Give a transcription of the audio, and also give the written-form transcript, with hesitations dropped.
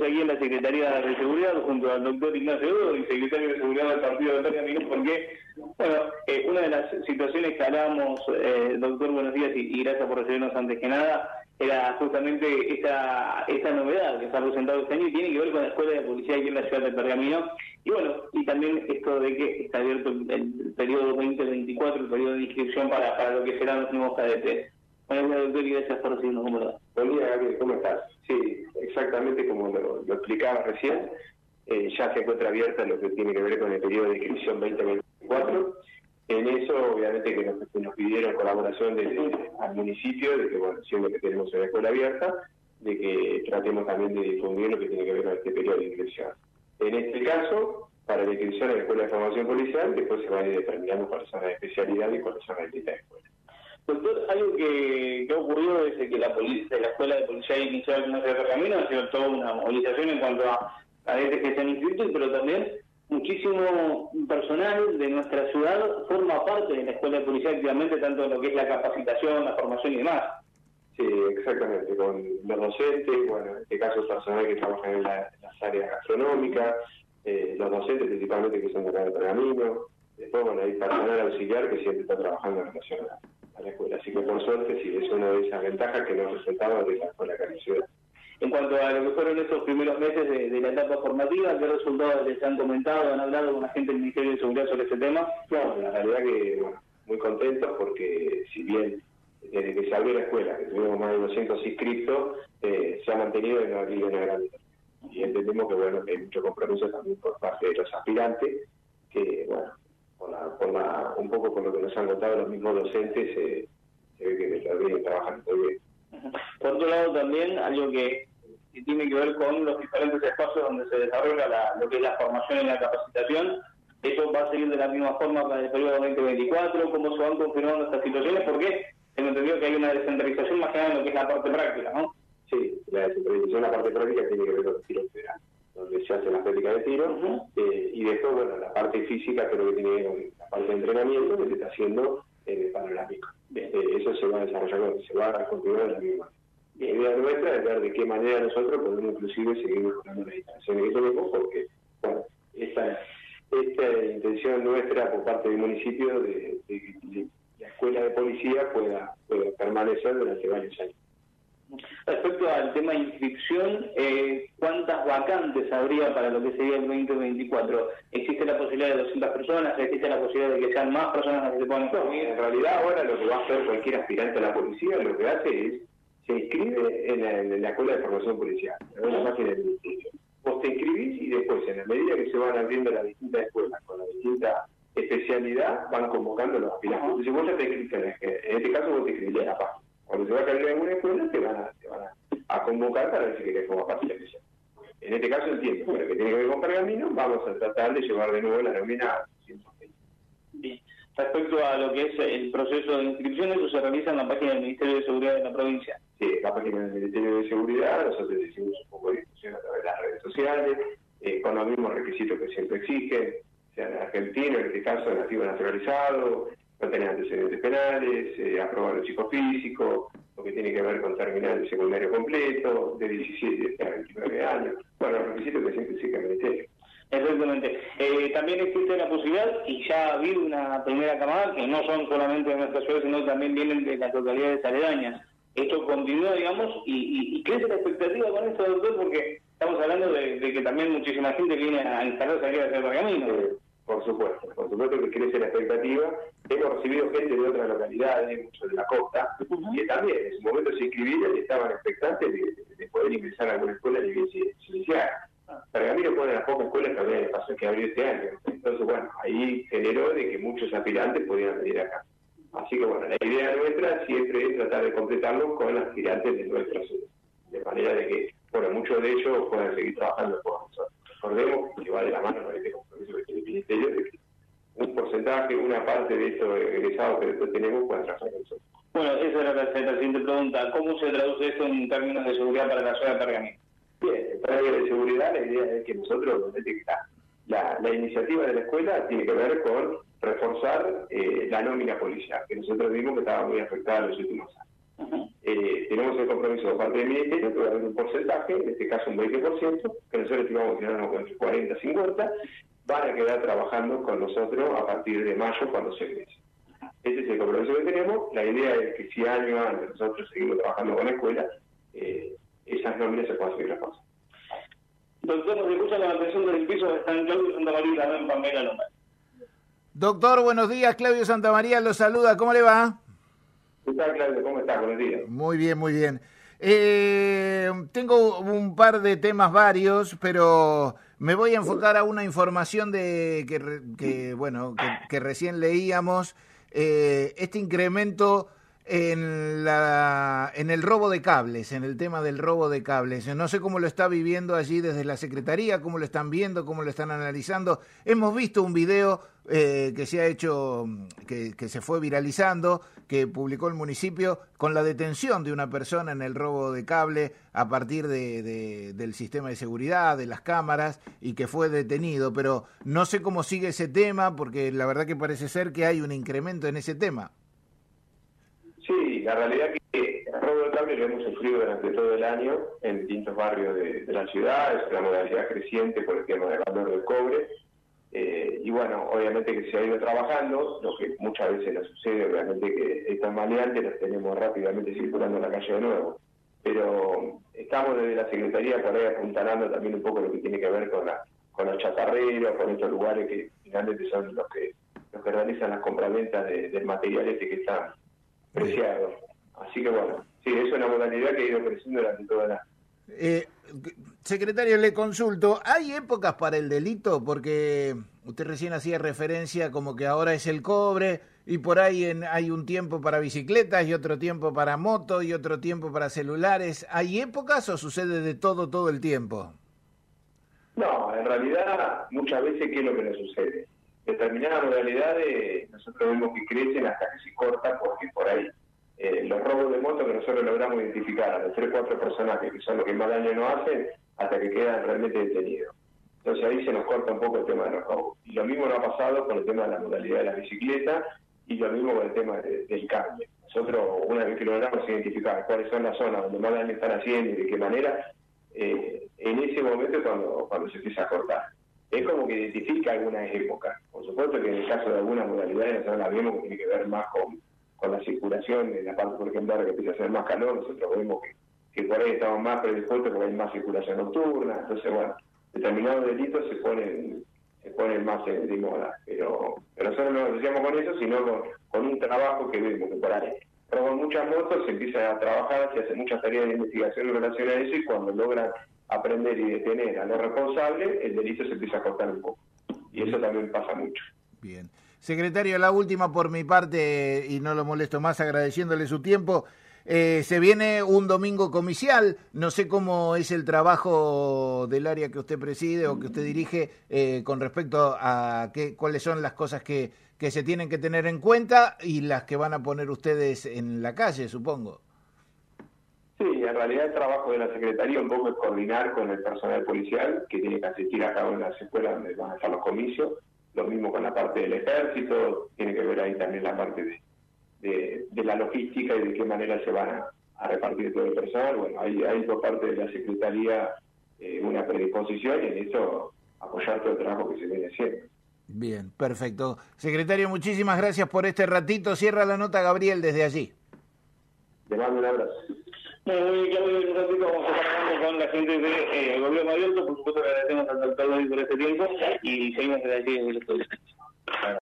aquí en la Secretaría de Seguridad junto al doctor Ignacio Godoy, secretario de Seguridad del Partido de Pergamino, porque, bueno, una de las situaciones que hablábamos, doctor, buenos días y gracias por recibirnos antes que nada, era justamente esta novedad que se ha presentado este año y tiene que ver con la Escuela de Policía aquí en la ciudad de Pergamino. Y bueno, y también esto de que está abierto el periodo 2024, el periodo de inscripción para lo que serán los nuevos cadetes. Buenos días, doctor, y gracias por recibirnos. ¿Cómo lo va? Buen día, Gabriel, ¿cómo estás? Sí, exactamente como lo explicaba recién, ya se encuentra abierta lo que tiene que ver con el periodo de inscripción 2024. En eso, obviamente, que nos pidieron colaboración al municipio, de que, bueno, siendo que tenemos una escuela abierta, de que tratemos también de difundir lo que tiene que ver con este periodo de inscripción. En este caso, para la inscripción a la Escuela de Formación Policial, después se va a ir determinando cuáles son las especialidades y cuáles son las listas de escuela. Doctor, algo que ha ocurrido desde que la Escuela de Policía inició en la ciudad de Pergamino ha sido toda una movilización en cuanto a cadetes que se han inscrito, pero también muchísimo personal de nuestra ciudad forma parte de la Escuela de Policía activamente, tanto en lo que es la capacitación, la formación y demás. Sí, exactamente, con los docentes, bueno, en este caso personal que trabajan en las áreas gastronómicas, los docentes principalmente que son de acá de Pergamino, después, bueno, hay personal auxiliar que siempre está trabajando en relación a la escuela, así que por suerte sí, es una de esas ventajas que nos resultaba de la escuela acá en la ciudad. En cuanto a lo que fueron estos primeros meses de la etapa formativa, ¿qué resultados les han comentado? ¿Han hablado con la gente del Ministerio de Seguridad sobre este tema? No, la realidad que, bueno, muy contentos porque si bien desde que se abrió la escuela, que tuvimos más de 200 inscritos, se ha mantenido en una gran y entendemos que, bueno, que hay mucho compromiso también por parte de los aspirantes, que, bueno, un poco por lo que nos han contado los mismos docentes, se ve que vienen trabajando muy bien. Por otro lado, también algo que tiene que ver con los diferentes espacios donde se desarrolla lo que es la formación y la capacitación. ¿Eso va a seguir de la misma forma para el periodo 2024? ¿Cómo se van confirmando estas situaciones? Porque tengo entendido que hay una descentralización más que nada en lo que es la parte práctica, ¿no? Sí, la descentralización, la parte práctica tiene que ver con los tiros federales, donde se hace la práctica de tiro, y después, bueno, la parte física, pero que tiene que ver con la parte de entrenamiento que se está haciendo en el panorámico. Eso se va a desarrollar, se va a continuar de la misma manera. La idea nuestra es ver de qué manera nosotros podemos inclusive seguir mejorando las instalaciones que tenemos, porque, bueno, esta intención nuestra por parte del municipio de que la escuela de policía pueda permanecer durante varios años. Respecto al tema de inscripción, ¿cuántas vacantes habría para lo que sería el 2024? ¿Existe la posibilidad de 200 personas? ¿Existe la posibilidad de que sean más personas las que se puedan inscribir? En realidad ahora lo que va a hacer cualquier aspirante a la policía, lo que hace es, se inscribe en la Escuela de Formación Policial, en la página del Ministerio. Vos te inscribís y después, en la medida que se van abriendo las distintas escuelas con la distinta especialidad, van convocando a los aspirantes. Entonces vos ya te inscribís, en este caso vos te inscribís en la página. Cuando se va a caer en alguna escuela, te van a convocar para ver si querés formar parte de la especial. En este caso entiendo, pero que tiene que ver con Pergamino, vamos a tratar de llevar de nuevo la nómina a 120. Bien. Respecto a lo que es el proceso de inscripción, eso se realiza en la página del Ministerio de Seguridad de la provincia. Sí, la página del Ministerio de Seguridad, nosotros hicimos un poco de difusión a través de las redes sociales, con los mismos requisitos que siempre exigen, sean argentinos, en este caso nativo naturalizado, no tener antecedentes penales, aprobar el psicofísico, lo que tiene que ver con terminar el secundario completo, de 17 a 29 años, bueno, los requisitos que siempre exige el Ministerio. Exactamente. También existe la posibilidad, y ya ha habido una primera camada, que no son solamente de nuestra ciudad, sino también vienen de las localidades aledañas. Esto continúa, digamos, y crece la expectativa con esto, doctor, porque estamos hablando de que también muchísima gente viene a instalarse aquí a hacer Pergamino. Por supuesto que crece la expectativa. Hemos recibido gente de otras localidades, muchos de la costa, que también en su momento se inscribieron y estaban expectantes de poder ingresar a alguna escuela de nivel inicial. Pergamino fue una de las pocas escuelas que abrió este año. Entonces, bueno, ahí generó de que muchos aspirantes podían venir acá. Así que, bueno, la idea nuestra siempre es tratar de completarlo con los aspirantes de nuestra ciudad. De manera de que, bueno, muchos de ellos puedan seguir trabajando con nosotros. Recordemos que va de la mano con este compromiso que tiene el Ministerio de que un porcentaje, una parte de estos egresados que después tenemos puedan trabajar con nosotros. Bueno, esa era la siguiente pregunta. ¿Cómo se traduce esto en términos de seguridad para la ciudad de Pergamino? Bien, en términos de seguridad, la idea es que nosotros, la iniciativa de la escuela tiene que ver con reforzar la nómina policial, que nosotros vimos que estaba muy afectada en los últimos años. tenemos el compromiso de parte del Ministerio que va a haber un porcentaje, en este caso un 20%, que nosotros estimamos que no con 40, 50, van a quedar trabajando con nosotros a partir de mayo cuando se egrese. Ese es el compromiso que tenemos. La idea es que si año antes nosotros seguimos trabajando con la escuela, esas nóminas se puedan seguir las cosas. Doctor, nos escucha la atención del piso de San Claudio Santamaría, ¿no? En Pamela Loma. Doctor, buenos días. Claudio Santamaría lo saluda. ¿Cómo le va? ¿Qué tal, Claudio? ¿Cómo estás? Buenos días. Muy bien, muy bien. Tengo un par de temas varios, pero me voy a enfocar a una información que recién leíamos. Este incremento en el robo de cables, en el tema del robo de cables. No sé cómo lo está viviendo allí desde la Secretaría, cómo lo están viendo, cómo lo están analizando. Hemos visto un video que se ha hecho, que se fue viralizando, que publicó el municipio, con la detención de una persona en el robo de cable a partir del sistema de seguridad, de las cámaras, y que fue detenido. Pero no sé cómo sigue ese tema, porque la verdad que parece ser que hay un incremento en ese tema. Sí, la realidad es que el robo de cable lo hemos sufrido durante todo el año en distintos barrios de la ciudad. Es una modalidad creciente por el tema del valor del cobre. Y bueno, obviamente que se ha ido trabajando, lo que muchas veces nos sucede, obviamente que estas maleantes los tenemos rápidamente circulando en la calle de nuevo. Pero estamos desde la Secretaría por ahí apuntalando también un poco lo que tiene que ver con los chatarreros, con estos lugares que finalmente son los que realizan las compraventas del material que está preciado. Así que bueno, sí, es una modalidad que ha ido creciendo durante toda la... Secretario, le consulto, ¿hay épocas para el delito? Porque usted recién hacía referencia como que ahora es el cobre y por ahí hay un tiempo para bicicletas y otro tiempo para moto y otro tiempo para celulares. ¿Hay épocas o sucede de todo el tiempo? No, en realidad muchas veces ¿qué es lo que nos sucede? Determinadas modalidades nosotros vemos que crecen hasta que se cortan porque por ahí los robos de moto que nosotros logramos identificar a los 3-4 personajes que son los que más daño nos hacen hasta que quedan realmente detenidos. Entonces ahí se nos corta un poco el tema de los robos. Y lo mismo nos ha pasado con el tema de la modalidad de la bicicleta y lo mismo con el tema del cable. Nosotros, una vez que logramos identificar cuáles son las zonas donde más daño están haciendo y de qué manera, en ese momento es cuando se empieza a cortar. Es como que identifica algunas épocas. Por supuesto que en el caso de algunas modalidades nosotros la vemos que tiene que ver más con la circulación, en la parte, por ejemplo, ahora que empieza a hacer más calor, nosotros vemos que por ahí estamos más predispuestos porque hay más circulación nocturna. Entonces, bueno, determinados delitos se ponen más de moda. Pero nosotros no nos asociamos con eso, sino con un trabajo que vemos que por ahí roban muchas motos, se empieza a trabajar, se hacen muchas tareas de investigación en relación a eso y cuando logran aprender y detener a los responsables, el delito se empieza a cortar un poco. Y eso también pasa mucho. Bien. Secretario, la última por mi parte, y no lo molesto más agradeciéndole su tiempo. Se viene un domingo comicial, no sé cómo es el trabajo del área que usted preside o que usted dirige con respecto a cuáles son las cosas que se tienen que tener en cuenta y las que van a poner ustedes en la calle, supongo. Sí, en realidad el trabajo de la Secretaría un poco es coordinar con el personal policial que tiene que asistir a cada una de las escuelas donde van a estar los comicios, lo mismo con la parte del ejército, tiene que ver ahí también la parte de la logística y de qué manera se van a repartir todo el personal. Bueno, hay por parte de la Secretaría una predisposición y en eso apoyar todo el trabajo que se viene haciendo. Bien, perfecto. Secretario, muchísimas gracias por este ratito. Cierra la nota Gabriel desde allí. Le mando un abrazo. Muy bien, Claudio, un ratito vamos a estar con la gente de Gobierno Abierto. Por supuesto, agradecemos al doctor David por este tiempo y seguimos desde allí en el estudio.